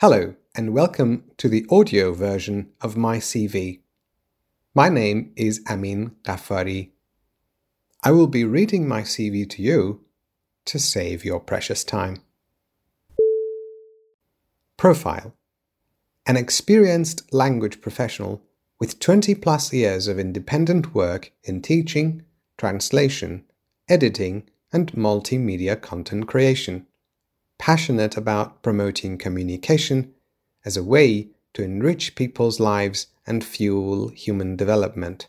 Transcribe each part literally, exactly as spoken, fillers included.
Hello, and welcome to the audio version of my C V. My name is Amin Ghaffari. I will be reading my C V to you to save your precious time. Profile: an experienced language professional with twenty plus years of independent work in teaching, translation, editing, and multimedia content creation. Passionate about promoting communication as a way to enrich people's lives and fuel human development.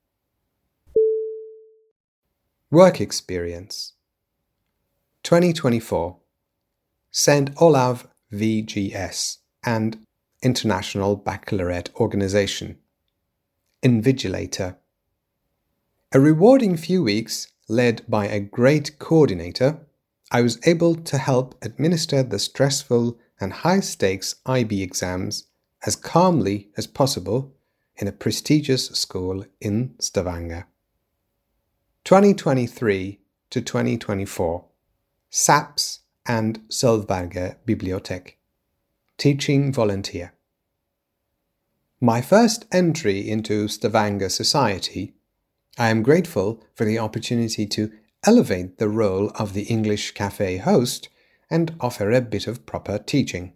Work experience: twenty twenty-four, Saint Olav V G S and International Baccalaureate Organization. Invigilator. A rewarding few weeks led by a great coordinator, I was able to help administer the stressful and high-stakes I B exams as calmly as possible in a prestigious school in Stavanger. twenty twenty-three to twenty twenty-four, SAPS and Sølvberget Bibliotek. Teaching volunteer. My first entry into Stavanger society, I am grateful for the opportunity to elevate the role of the English cafe host and offer a bit of proper teaching.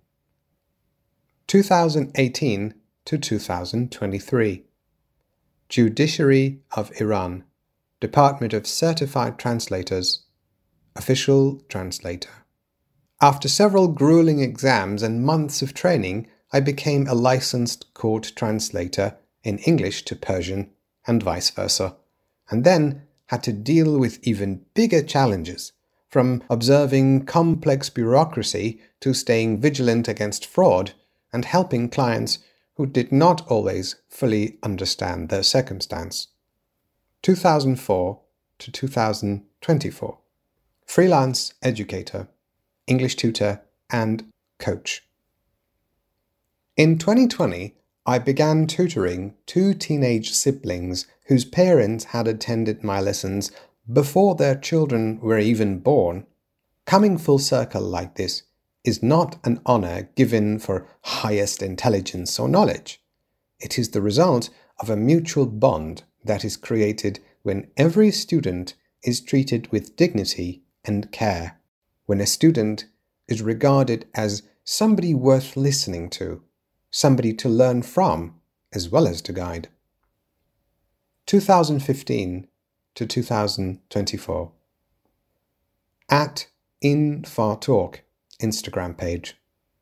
two thousand eighteen to two thousand twenty-three. Judiciary of Iran, Department of Certified Translators, Official Translator. After several grueling exams and months of training, I became a licensed court translator in English to Persian and vice versa, and then had to deal with even bigger challenges, from observing complex bureaucracy to staying vigilant against fraud and helping clients who did not always fully understand their circumstance. two thousand four to two thousand twenty-four. Freelance educator, English tutor, and coach. In twenty twenty, I began tutoring two teenage siblings whose parents had attended my lessons before their children were even born. Coming full circle like this is not an honor given for highest intelligence or knowledge. It is the result of a mutual bond that is created when every student is treated with dignity and care, when a student is regarded as somebody worth listening to, somebody to learn from as well as to guide. two thousand fifteen to two thousand twenty-four. At InFarTalk Instagram page.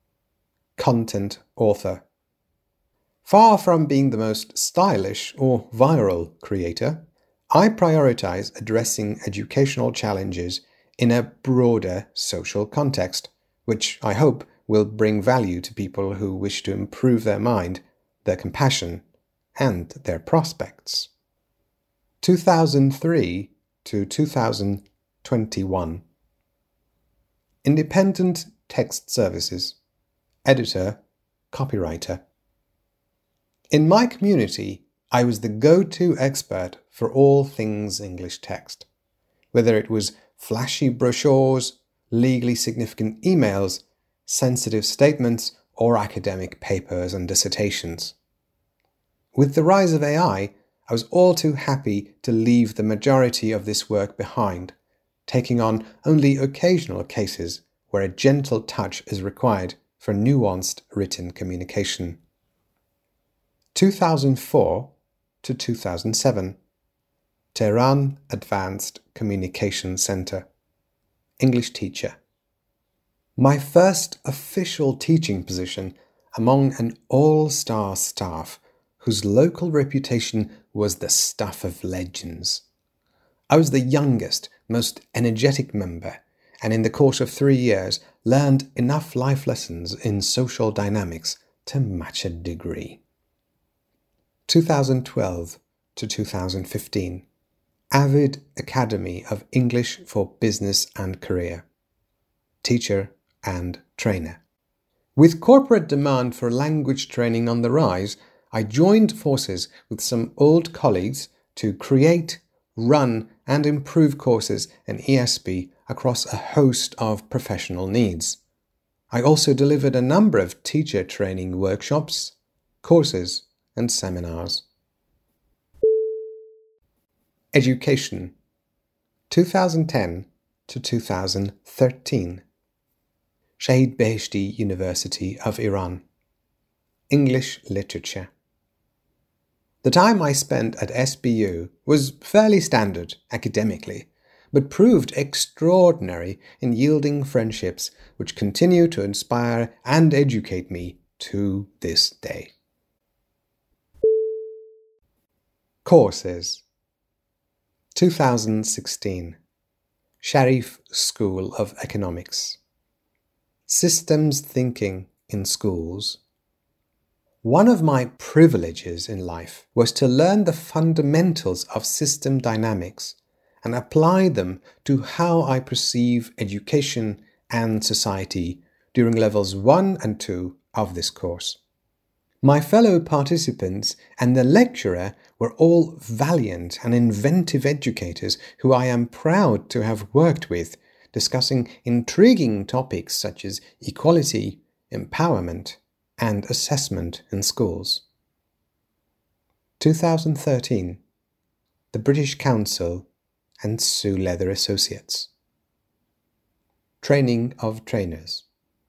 Content author. Far from being the most stylish or viral creator, I prioritize addressing educational challenges in a broader social context, which I hope will bring value to people who wish to improve their mind, their compassion, and their prospects. two thousand three to two thousand twenty-one. Independent Text Services. Editor, copywriter. In my community, I was the go-to expert for all things English text, whether it was flashy brochures, legally significant emails, sensitive statements, or academic papers and dissertations. With the rise of A I, I was all too happy to leave the majority of this work behind, taking on only occasional cases where a gentle touch is required for nuanced written communication. two thousand four to two thousand seven. Tehran Advanced Communication Center. English teacher. My first official teaching position among an all-star staff whose local reputation was the stuff of legends. I was the youngest, most energetic member, and in the course of three years learned enough life lessons in social dynamics to match a degree. two thousand twelve to two thousand fifteen. Avid Academy of English for Business and Career. Teacher and trainer. With corporate demand for language training on the rise, I joined forces with some old colleagues to create, run, and improve courses in E S B across a host of professional needs. I also delivered a number of teacher training workshops, courses, and seminars. Education, two thousand ten to two thousand thirteen. Shahid Beheshti University of Iran. English Literature. The time I spent at S B U was fairly standard academically, but proved extraordinary in yielding friendships which continue to inspire and educate me to this day. Courses. two thousand sixteen. Sharif School of Economics. Systems Thinking in Schools. One of my privileges in life was to learn the fundamentals of system dynamics and apply them to how I perceive education and society during levels one and two of this course. My fellow participants and the lecturer were all valiant and inventive educators who I am proud to have worked with, discussing intriguing topics such as equality, empowerment, and assessment in schools. two thousand thirteen. The British Council and Sue Leather Associates. Training of trainers.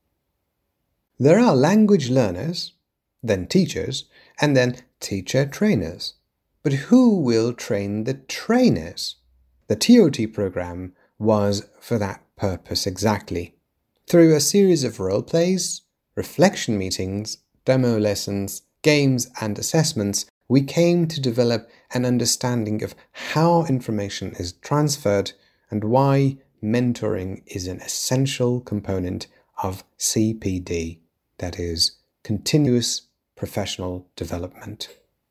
There are language learners, then teachers, and then teacher trainers. But who will train the trainers? The T O T program was for that purpose exactly. Through a series of role plays, reflection meetings, demo lessons, games, and assessments, we came to develop an understanding of how information is transferred and why mentoring is an essential component of C P D, that is, continuous professional development.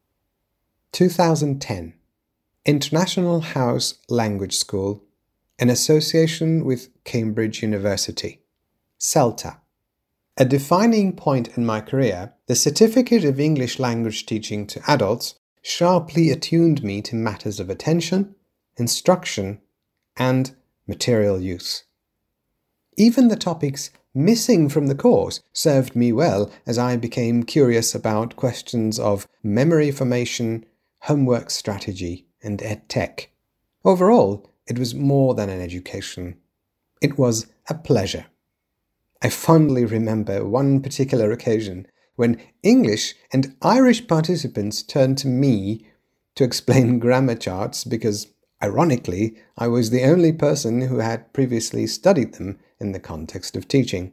two thousand ten. International House Language School, in association with Cambridge University. CELTA. A defining point in my career, the Certificate of English Language Teaching to Adults sharply attuned me to matters of attention, instruction, and material use. Even the topics missing from the course served me well as I became curious about questions of memory formation, homework strategy, and edtech. Overall, it was more than an education. It was a pleasure. I fondly remember one particular occasion when English and Irish participants turned to me to explain grammar charts because, ironically, I was the only person who had previously studied them in the context of teaching.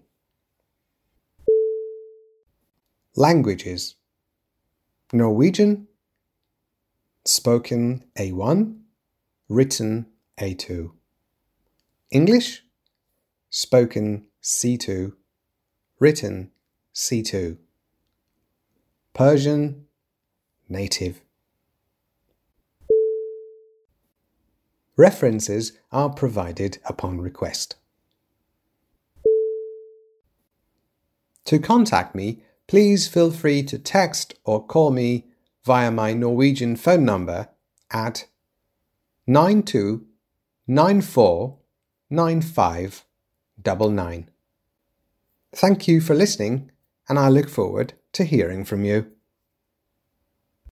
Languages. Norwegian, spoken A one, written A two. English, spoken C two, written C two. Persian, native. References are provided upon request. To contact me, please feel free to text or call me via my Norwegian phone number at nine two nine four nine five nine nine. Thank you for listening, and I look forward to hearing from you.